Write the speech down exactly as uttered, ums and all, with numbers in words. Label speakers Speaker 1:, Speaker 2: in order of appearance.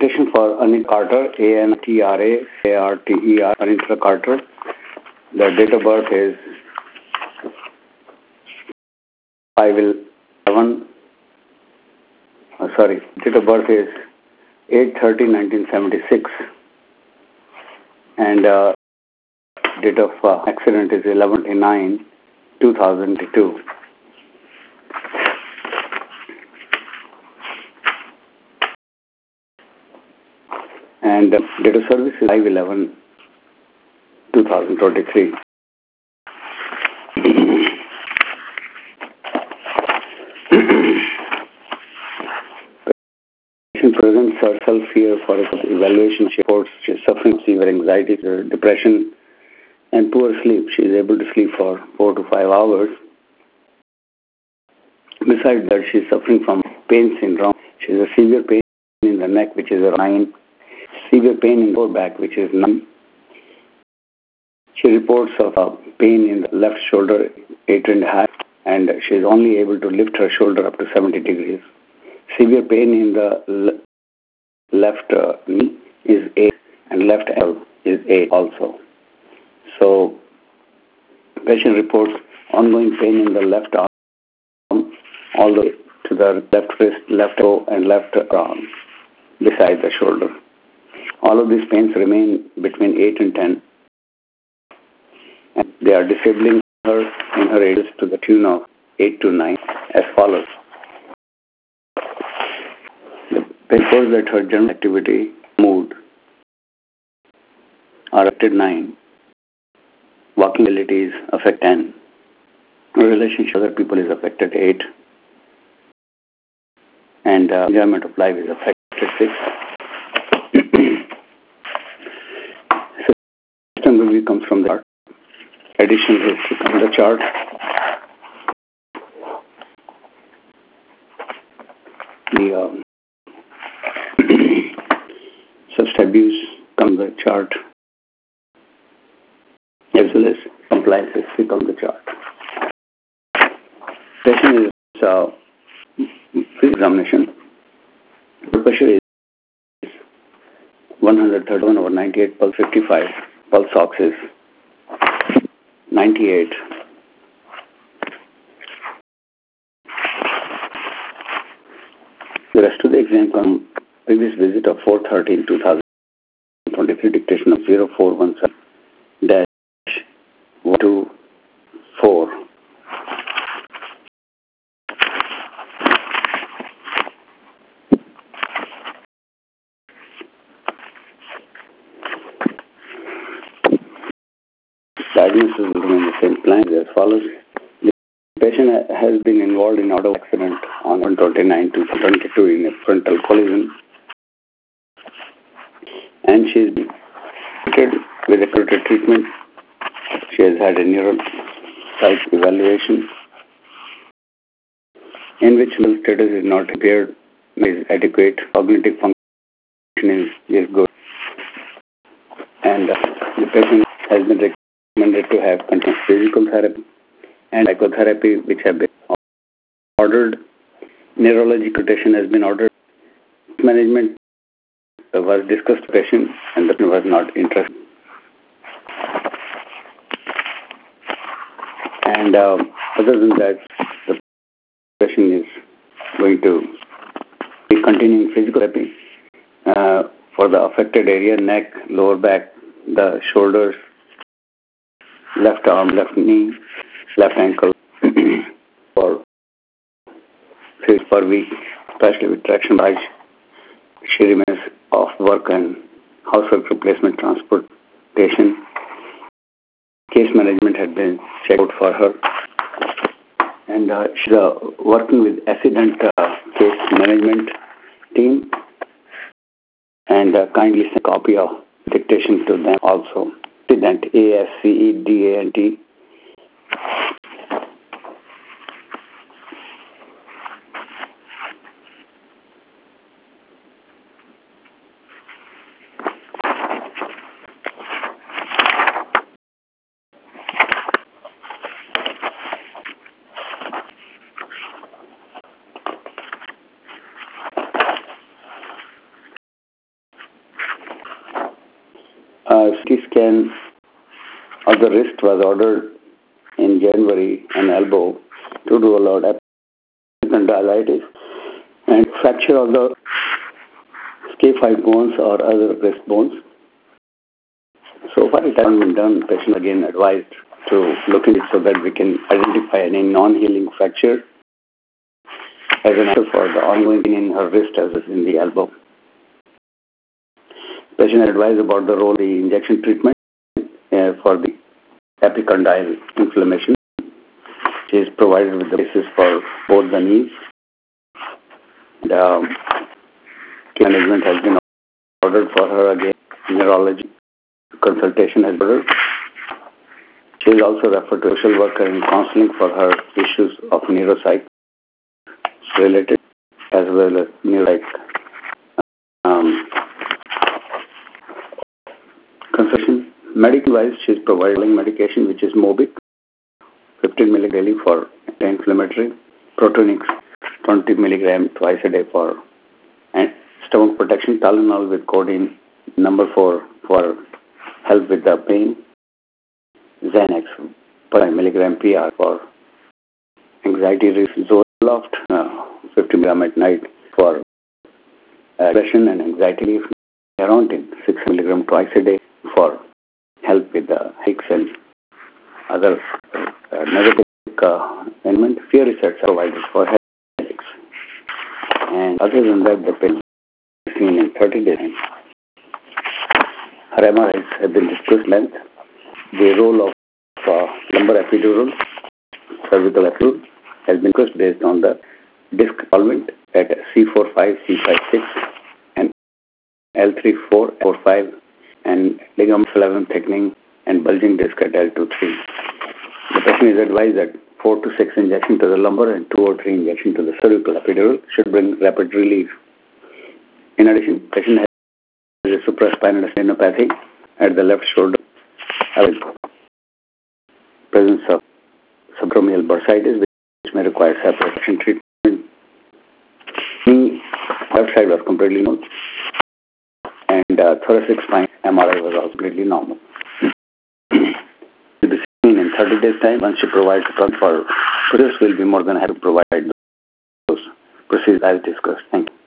Speaker 1: dictation for Anitra Carter, A N T R A A R T E R, Anitra Carter. The date of birth is five eleven, uh, sorry, date of birth is eight thirty nineteen seventy-six, and uh, date of uh, accident is eleven nine two thousand two. And uh, date of service is five eleven two thousand twenty-three. Patient presents herself here for evaluation. She reports she is suffering severe anxiety, depression, and poor sleep. She is able to sleep for four to five hours. Besides that, she is suffering from pain syndrome. She has a severe pain in the neck, which is a nine. Severe pain in the lower back, which is nine. She reports of uh, pain in the left shoulder, eight and a half, and she is only able to lift her shoulder up to seventy degrees. Severe pain in the le left uh, knee is eight, and left ankle is eight also. So, patient reports ongoing pain in the left arm, all the way to the left wrist, left toe, and left arm, beside the shoulder. All of these pains remain between eight and ten. And they are disabling her in her ages to the tune of eight to nine as follows. The reports that her general activity, mood are affected nine. Walking abilities affect ten. Relationship with other people is affected eight. And uh, enjoyment of life is affected six. System review comes from the chart. Addition history comes from the chart. The um, substance abuse comes from the chart, as well as compliance history comes from the chart. Patient is uh, free examination. Blood pressure is one hundred thirty-one over ninety-eight, pulse fifty-five, pulse ox is ninety-eight. The rest of the exam from previous visit of four thirteen two thousand twenty-three, dictation of zero four one seven dash one two four. Diagnosis will remain the same plan as follows. The patient has been involved in auto accident on one twenty-nine two thousand twenty-two in a frontal collision, and she has been treated with accurate treatment. She has had a neural psych evaluation in which mental status is not impaired, is adequate, cognitive function is, is good, and uh, the patient has been recommended to have continuous physical therapy and psychotherapy, which have been ordered. Neurological rotation has been ordered. Management was discussed with the patient, and the patient was not interested. And uh, other than that, the patient is going to be continuing physical therapy uh, for the affected area: neck, lower back, the shoulders, left arm, left knee, left ankle for three per week, especially with traction bike. She remains off work and housework replacement transportation. Case management had been checked out for her, and uh, she's uh, working with accident uh, case management team, and uh, kindly send a copy of dictation to them also. Accident, A S C E D A N T. Uh, C T scan of the wrist was ordered in January and elbow to rule out epicondylitis and fracture of the scaphoid bones or other wrist bones. So far it hasn't been done. Patient again advised to look into it so that we can identify any non-healing fracture as an answer for the ongoing pain in her wrist as in the elbow. Patient advised about the role of the injection treatment uh, for the epicondyle inflammation. She is provided with the basis for both the knees. And, um, management has been ordered for her again. Neurology consultation has been ordered. She is also referred to a social worker in counseling for her issues of neuropsych related as well as neuropsych um, consultation. Medical wise, she is providing medication which is Mobic, fifteen milligram daily for anti-inflammatory, Protonix, twenty milligram twice a day for and stomach protection, Tylenol with codeine, number four for help with the pain, Xanax, five milligram P R for anxiety relief, Zoloft, uh, fifty milligram at night for aggression and anxiety relief, Arountin, six milligram twice a day for help with the headaches and other uh, negative uh, element. Fear research provided for headaches. And other than that, the pain is seen in thirty days. Her M R Is have been discussed length. The role of uh, lumbar epidural, cervical epidural has been discussed based on the disc involvement at C four five, C five six, and L three four, four five, and ligament eleven thickening and bulging disc at L two three. The patient is advised that four to six injections to the lumbar and two or three injections to the cervical epidural should bring rapid relief. In addition, patient has a supraspinal stenopathia at the left shoulder, presence of subacromial bursitis, which may require separation treatment. The left side was completely normal, and uh, thoracic spine M R I was also completely normal. To be seen in thirty days' time. Once you provide the for procedures, will be more than happy to provide those procedures as discussed. Thank you.